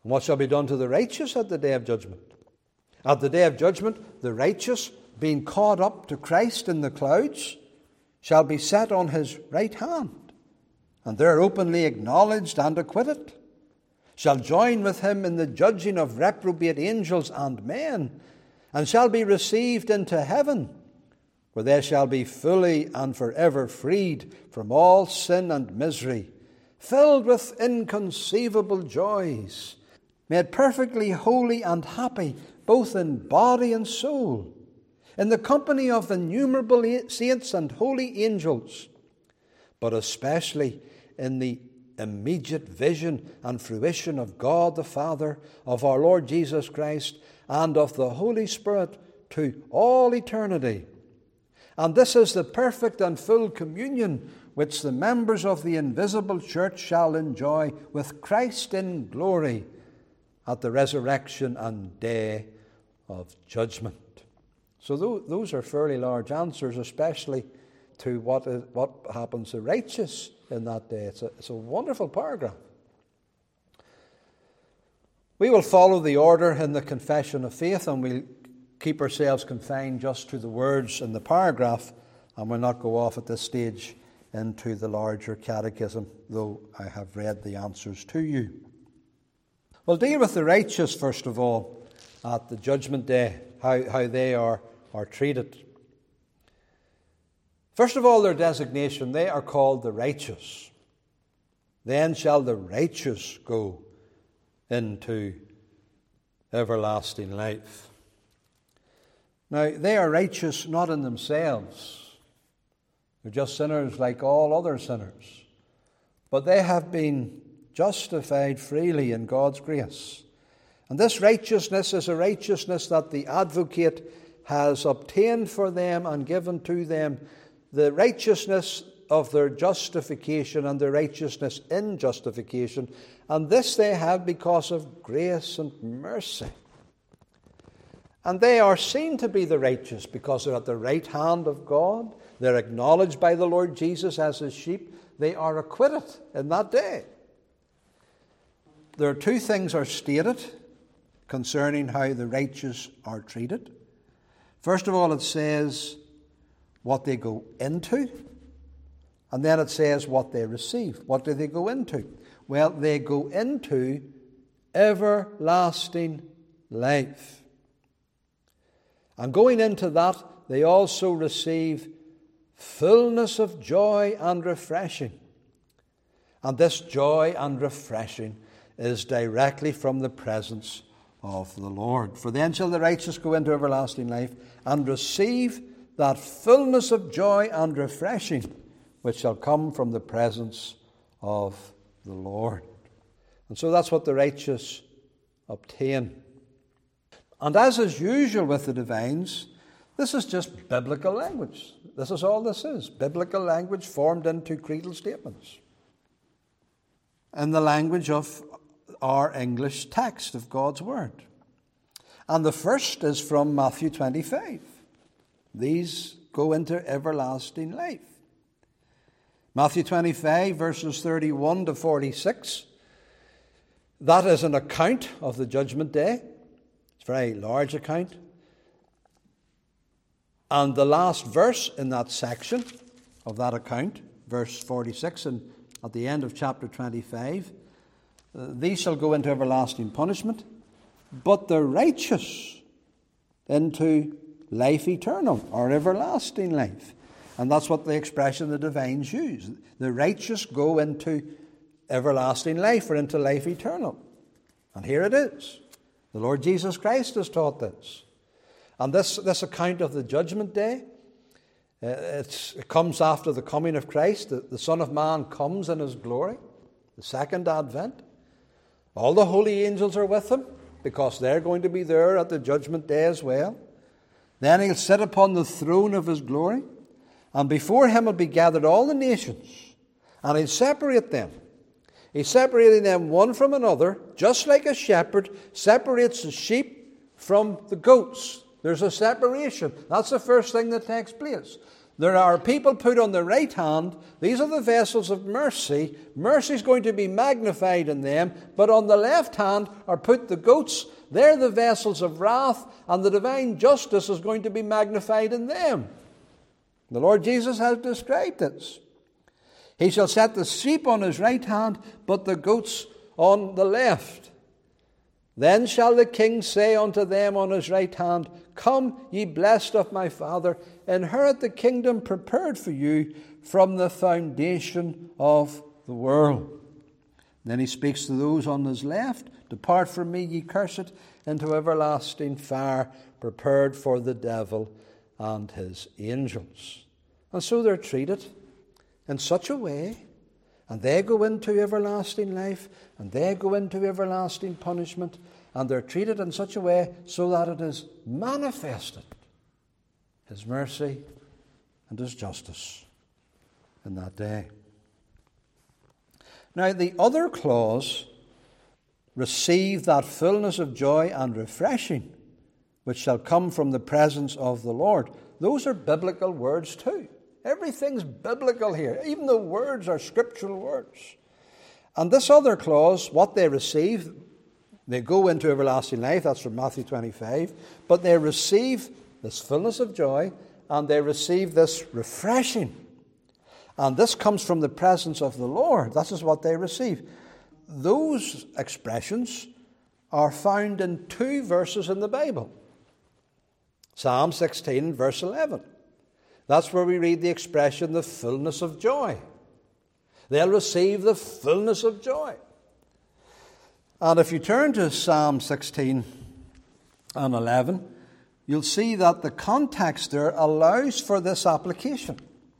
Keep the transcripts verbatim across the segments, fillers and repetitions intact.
And what shall be done to the righteous at the day of judgment? At the day of judgment, the righteous, being caught up to Christ in the clouds, shall be set on his right hand, and there openly acknowledged and acquitted, shall join with him in the judging of reprobate angels and men, and shall be received into heaven, where they shall be fully and forever freed from all sin and misery, filled with inconceivable joys, made perfectly holy and happy, both in body and soul, in the company of innumerable saints and holy angels, but especially in the immediate vision and fruition of God the Father, of our Lord Jesus Christ, and of the Holy Spirit to all eternity. And this is the perfect and full communion which the members of the invisible church shall enjoy with Christ in glory at the resurrection and day of judgment. So those are fairly large answers, especially to what is, what happens to the righteous in that day. It's a, it's a wonderful paragraph. We will follow the order in the confession of faith, and we'll keep ourselves confined just to the words in the paragraph, and we'll not go off at this stage into the larger catechism, though I have read the answers to you. We'll deal with the righteous, first of all, at the judgment day, how, how they are, are treated. First of all, their designation, they are called the righteous. Then shall the righteous go into everlasting life. Now, they are righteous not in themselves. They're just sinners like all other sinners. But they have been justified freely in God's grace. And this righteousness is a righteousness that the advocate has obtained for them and given to them, the righteousness of their justification and the righteousness in justification. And this they have because of grace and mercy. And they are seen to be the righteous because they're at the right hand of God. They're acknowledged by the Lord Jesus as his sheep. They are acquitted in that day. There are two things are stated concerning how the righteous are treated. First of all, it says what they go into, and then it says what they receive. What do they go into? Well, they go into everlasting life. And going into that, they also receive fullness of joy and refreshing. And this joy and refreshing is directly from the presence of the Lord. For then shall the righteous go into everlasting life and receive that fullness of joy and refreshing which shall come from the presence of the Lord. And so that's what the righteous obtain. And as is usual with the divines, this is just biblical language. This is all this is. Biblical language formed into creedal statements. In the language of our English text of God's Word. And the first is from Matthew twenty-five. These go into everlasting life. Matthew twenty-five, verses thirty-one to forty-six. That is an account of the judgment day. It's a very large account. And the last verse in that section of that account, verse forty-six, and at the end of chapter twenty-five, uh, these shall go into everlasting punishment, but the righteous into life eternal, or everlasting life. And that's what the expression the divines use. The righteous go into everlasting life, or into life eternal. And here it is. The Lord Jesus Christ has taught this. And this, this account of the judgment day, uh, it's, it comes after the coming of Christ. The, the Son of Man comes in his glory, the second advent. All the holy angels are with him, because they're going to be there at the judgment day as well. Then he'll sit upon the throne of his glory, and before him will be gathered all the nations, and he'll separate them. He's separating them one from another, just like a shepherd separates the sheep from the goats. There's a separation. That's the first thing that takes place. There are people put on the right hand. These are the vessels of mercy. Mercy is going to be magnified in them. But on the left hand are put the goats. They're the vessels of wrath, and the divine justice is going to be magnified in them. The Lord Jesus has described this. He shall set the sheep on his right hand, but the goats on the left. Then shall the king say unto them on his right hand, Come, ye blessed of my Father, inherit the kingdom prepared for you from the foundation of the world. Then he speaks to those on his left, Depart from me, ye cursed, into everlasting fire, prepared for the devil and his angels. And so they're treated in such a way, and they go into everlasting life, and they go into everlasting punishment, and they're treated in such a way so that it is manifested, his mercy and his justice in that day. Now, the other clause, receive that fullness of joy and refreshing, which shall come from the presence of the Lord. Those are biblical words too. Everything's biblical here. Even the words are scriptural words. And this other clause, what they receive, they go into everlasting life. That's from Matthew twenty-five. But they receive this fullness of joy, and they receive this refreshing. And this comes from the presence of the Lord. This is what they receive. Those expressions are found in two verses in the Bible. Psalm sixteen, verse eleven. That's where we read the expression, the fullness of joy. They'll receive the fullness of joy. And if you turn to Psalm sixteen and eleven, you'll see that the context there allows for this application.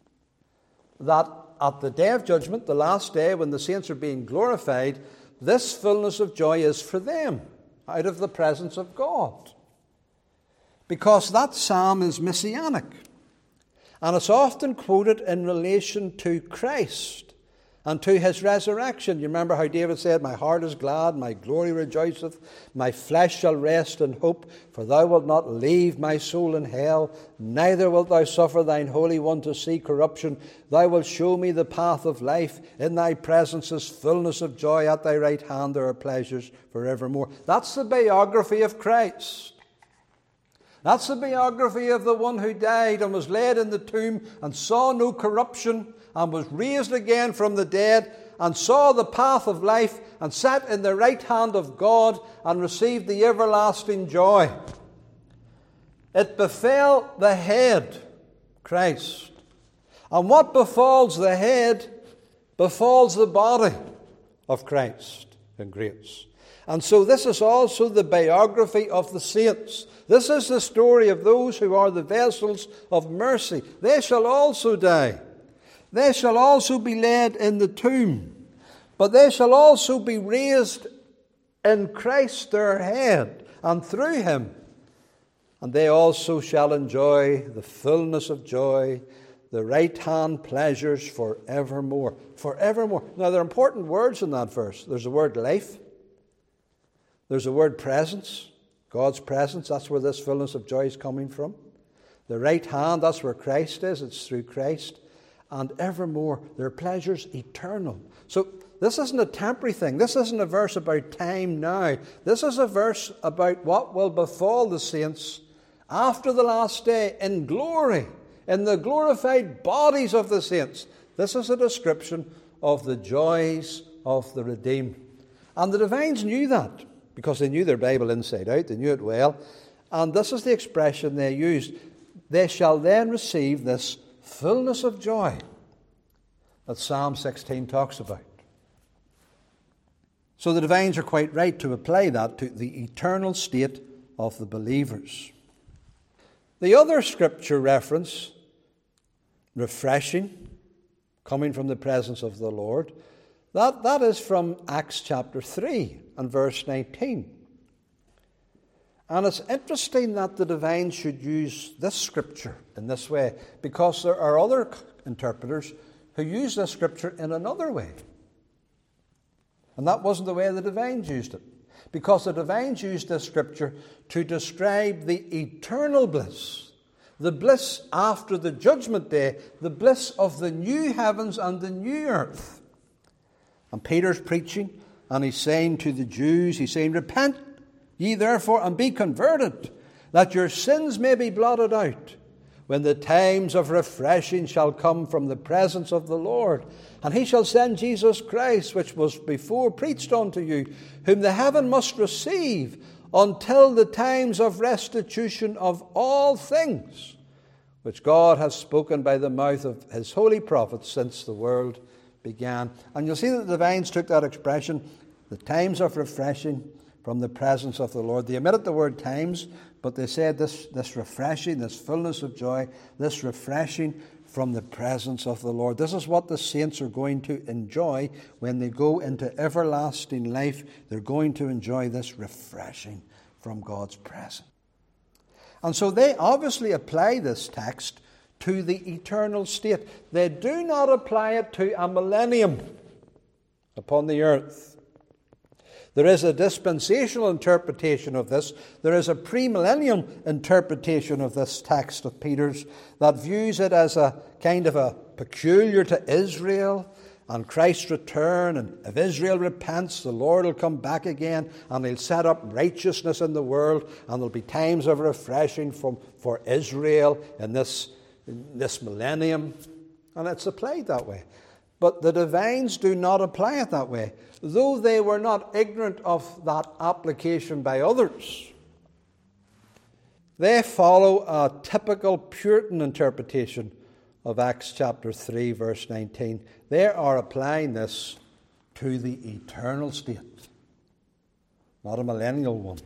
That at the day of judgment, the last day when the saints are being glorified, this fullness of joy is for them, out of the presence of God. Because that psalm is messianic. And it's often quoted in relation to Christ and to his resurrection. You remember how David said, My heart is glad, my glory rejoiceth, my flesh shall rest in hope, for thou wilt not leave my soul in hell, neither wilt thou suffer thine Holy One to see corruption. Thou wilt show me the path of life. In thy presence is fullness of joy. At thy right hand there are pleasures forevermore. That's the biography of Christ. That's the biography of the one who died and was laid in the tomb and saw no corruption and was raised again from the dead and saw the path of life and sat in the right hand of God and received the everlasting joy. It befell the head, Christ. And what befalls the head befalls the body of Christ in grace. And so this is also the biography of the saints. This is the story of those who are the vessels of mercy. They shall also die. They shall also be laid in the tomb. But they shall also be raised in Christ their head, and through him. And they also shall enjoy the fullness of joy, the right hand pleasures forevermore. Forevermore. Now there are important words in that verse. There's the word life. There's the word presence. God's presence, that's where this fullness of joy is coming from. The right hand, that's where Christ is. It's through Christ. And evermore, their pleasures eternal. So this isn't a temporary thing. This isn't a verse about time now. This is a verse about what will befall the saints after the last day in glory, in the glorified bodies of the saints. This is a description of the joys of the redeemed. And the divines knew that, because they knew their Bible inside out. They knew it well. And this is the expression they used. They shall then receive this fullness of joy that Psalm sixteen talks about. So the divines are quite right to apply that to the eternal state of the believers. The other scripture reference, refreshing, coming from the presence of the Lord, that, that is from Acts chapter three and verse nineteen. And it's interesting that the divines should use this scripture in this way, because there are other interpreters who use this scripture in another way. And that wasn't the way the divines used it. Because the divines used this scripture to describe the eternal bliss, the bliss after the judgment day, the bliss of the new heavens and the new earth. And Peter's preaching, and he's saying to the Jews, he's saying, repent ye therefore and be converted, that your sins may be blotted out, when the times of refreshing shall come from the presence of the Lord. And he shall send Jesus Christ, which was before preached unto you, whom the heaven must receive, until the times of restitution of all things, which God has spoken by the mouth of his holy prophets since the world began. And you'll see that the divines took that expression, the times of refreshing from the presence of the Lord. They omitted the word times, but they said this, this refreshing, this fullness of joy, this refreshing from the presence of the Lord. This is what the saints are going to enjoy when they go into everlasting life. They're going to enjoy this refreshing from God's presence. And so they obviously apply this text to the eternal state. They do not apply it to a millennium upon the earth. There is a dispensational interpretation of this. There is a premillennial interpretation of this text of Peter's that views it as a kind of a peculiar to Israel and Christ's return. And if Israel repents, the Lord will come back again and he'll set up righteousness in the world, and there'll be times of refreshing from, for Israel in this, in this millennium. And it's applied that way. But the divines do not apply it that way, though they were not ignorant of that application by others. They follow a typical Puritan interpretation of Acts chapter three, verse nineteen. They are applying this to the eternal state, not a millennial one.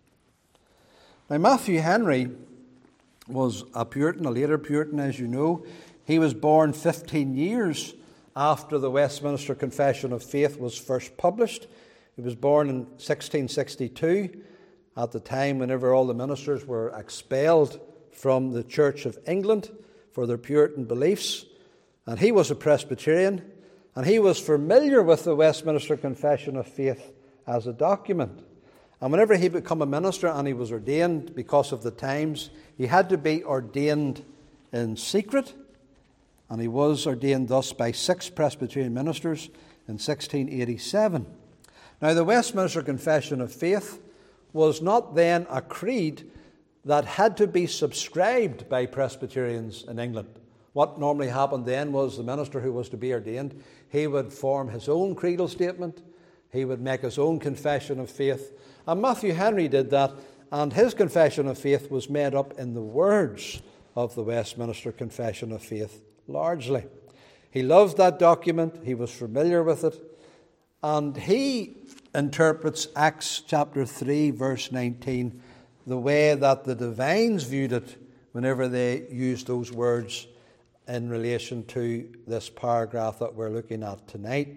Now, Matthew Henry was a Puritan, a later Puritan, as you know. He was born fifteen years after the Westminster Confession of Faith was first published. He was born in sixteen sixty-two, at the time whenever all the ministers were expelled from the Church of England for their Puritan beliefs. And he was a Presbyterian, and he was familiar with the Westminster Confession of Faith as a document. And whenever he became a minister and he was ordained, because of the times, he had to be ordained in secret. And he was ordained thus by six Presbyterian ministers in sixteen eighty-seven. Now, the Westminster Confession of Faith was not then a creed that had to be subscribed by Presbyterians in England. What normally happened then was the minister who was to be ordained, he would form his own creedal statement, he would make his own confession of faith. And Matthew Henry did that, and his confession of faith was made up in the words of the Westminster Confession of Faith, largely. He loved that document, he was familiar with it, and he interprets Acts chapter three, verse nineteen, the way that the divines viewed it whenever they used those words in relation to this paragraph that we're looking at tonight.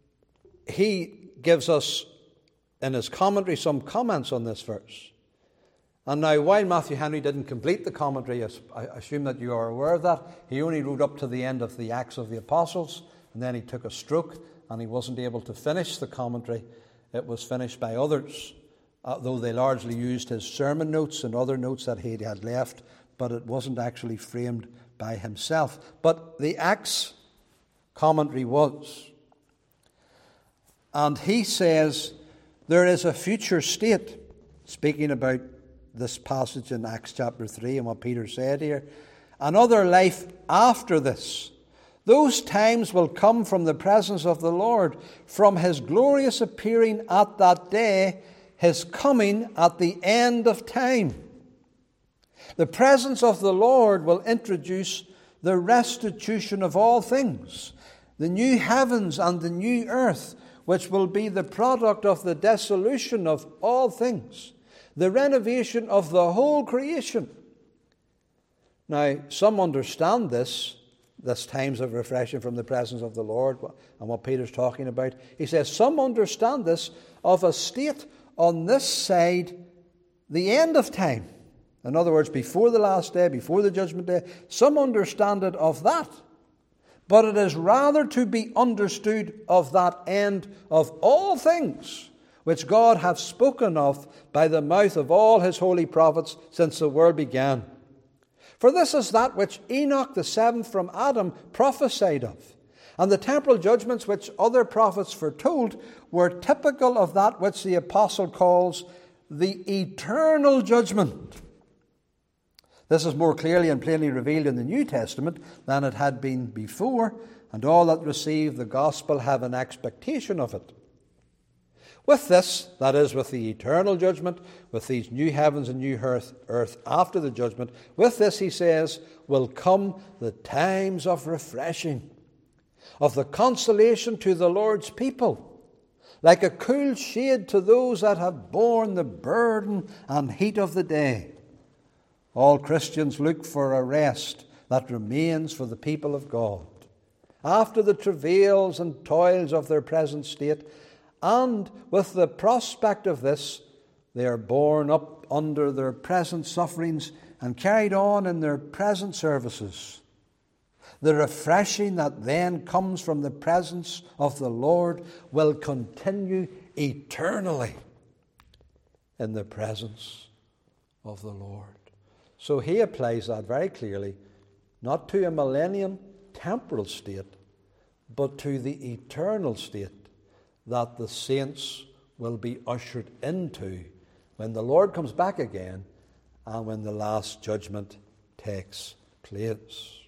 He gives us, in his commentary, some comments on this verse. And now, while Matthew Henry didn't complete the commentary, I assume that you are aware of that, he only wrote up to the end of the Acts of the Apostles, and then he took a stroke, and he wasn't able to finish the commentary. It was finished by others, uh, though they largely used his sermon notes and other notes that he had left, but it wasn't actually framed by himself. But the Acts commentary was. And he says, there is a future state, speaking about this passage in Acts chapter three and what Peter said here, another life after this. Those times will come from the presence of the Lord, from his glorious appearing at that day, his coming at the end of time. The presence of the Lord will introduce the restitution of all things, the new heavens and the new earth, which will be the product of the dissolution of all things, the renovation of the whole creation. Now, some understand this, this times of refreshing from the presence of the Lord, and what Peter's talking about. He says, some understand this of a state on this side, the end of time. In other words, before the last day, before the judgment day. Some understand it of that. But it is rather to be understood of that end of all things, which God hath spoken of by the mouth of all his holy prophets since the world began. For this is that which Enoch the seventh from Adam prophesied of. And the temporal judgments which other prophets foretold were typical of that which the apostle calls the eternal judgment. This is more clearly and plainly revealed in the New Testament than it had been before, and all that receive the gospel have an expectation of it. With this, that is, with the eternal judgment, with these new heavens and new earth, earth after the judgment, with this, he says, will come the times of refreshing, of the consolation to the Lord's people, like a cool shade to those that have borne the burden and heat of the day. All Christians look for a rest that remains for the people of God, after the travails and toils of their present state. And with the prospect of this, they are borne up under their present sufferings and carried on in their present services. The refreshing that then comes from the presence of the Lord will continue eternally in the presence of the Lord. So he applies that very clearly, not to a millennium temporal state, but to the eternal state that the saints will be ushered into when the Lord comes back again and when the last judgment takes place.